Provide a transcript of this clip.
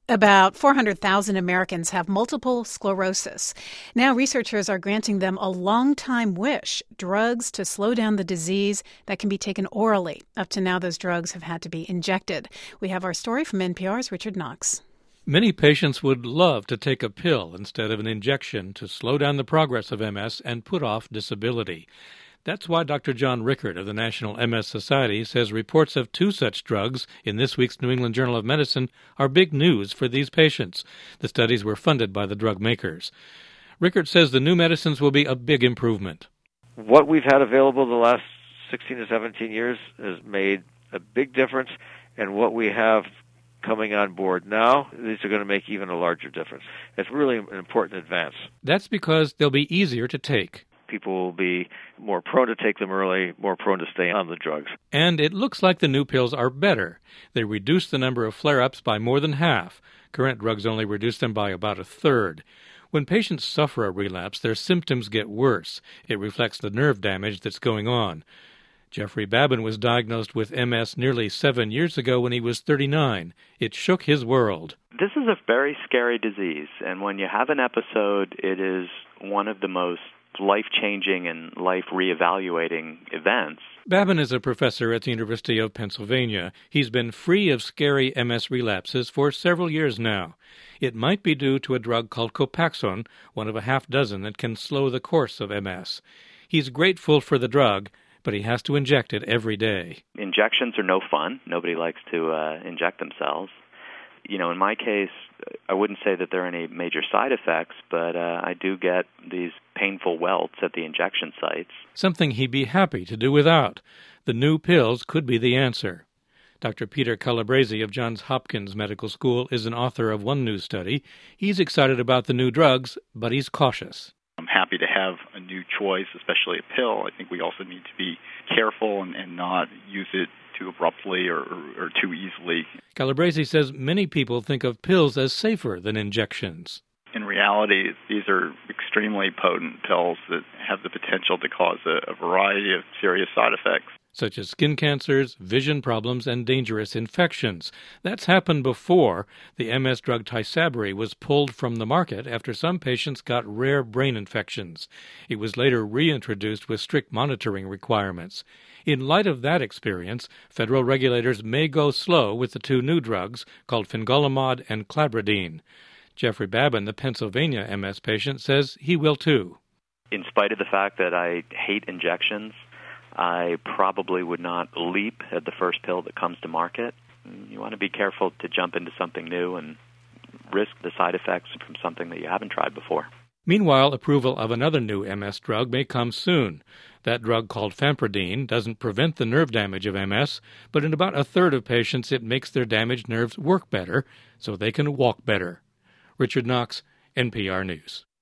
About 400,000 Americans have multiple sclerosis. Now researchers are granting them a long-time wish, drugs to slow down the disease that can be taken orally. Up to now, those drugs have had to be injected. We have our story from NPR's Richard Knox. Many patients would love to take a pill instead of an injection to slow down the progress of MS and put off disability. That's why Dr. John Rickert of the National MS Society says reports of 2 such drugs in this week's New England Journal of Medicine are big news for these patients. The studies were funded by the drug makers. Rickert says the new medicines will be a big improvement. What we've had available the last 16 to 17 years has made a big difference, and what we have coming on board now, these are going to make even a larger difference. It's really an important advance. That's because they'll be easier to take. People will be more prone to take them early, more prone to stay on the drugs. And it looks like the new pills are better. They reduce the number of flare-ups by more than half. Current drugs only reduce them by about a third. When patients suffer a relapse, their symptoms get worse. It reflects the nerve damage that's going on. Jeffrey Babin was diagnosed with MS nearly 7 years ago when he was 39. It shook his world. This is a very scary disease, and when you have an episode, it is one of the most life-changing and life-reevaluating events. Babin is a professor at the University of Pennsylvania. He's been free of scary MS relapses for several years now. It might be due to a drug called Copaxone, one of a half dozen that can slow the course of MS. He's grateful for the drug, but he has to inject it every day. Injections are no fun. Nobody likes to inject themselves. In my case, I wouldn't say that there are any major side effects, but I do get these painful welts at the injection sites. Something he'd be happy to do without. The new pills could be the answer. Dr. Peter Calabrese of Johns Hopkins Medical School is an author of one new study. He's excited about the new drugs, but he's cautious. I'm happy to have a new choice, especially a pill. I think we also need to be careful and not use it too abruptly or too easily. Calabrese says many people think of pills as safer than injections. In reality, these are extremely potent pills that have the potential to cause a variety of serious side effects, such as skin cancers, vision problems, and dangerous infections. That's happened before. The MS drug Tysabri was pulled from the market after some patients got rare brain infections. It was later reintroduced with strict monitoring requirements. In light of that experience, federal regulators may go slow with the 2 new drugs called fingolimod and cladribine. Jeffrey Babin, the Pennsylvania MS patient, says he will too. In spite of the fact that I hate injections, I probably would not leap at the first pill that comes to market. You want to be careful to jump into something new and risk the side effects from something that you haven't tried before. Meanwhile, approval of another new MS drug may come soon. That drug, called Fampradine, doesn't prevent the nerve damage of MS, but in about a third of patients it makes their damaged nerves work better so they can walk better. Richard Knox, NPR News.